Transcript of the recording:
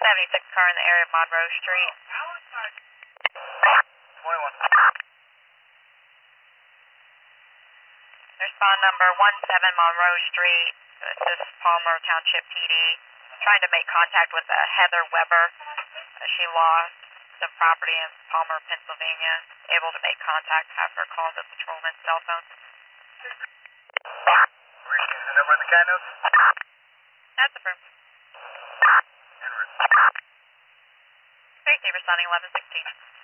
76 car in the area of Monroe Street. 21. Respond number 17 Monroe Street. This is Palmer Township PD. Trying to make contact with Heather Weber. She lost the property in Palmer, Pennsylvania. Able to make contact after calling the patrolman's cell phone. The number in the cat notes? That's affirmed. Tracy responding 1116.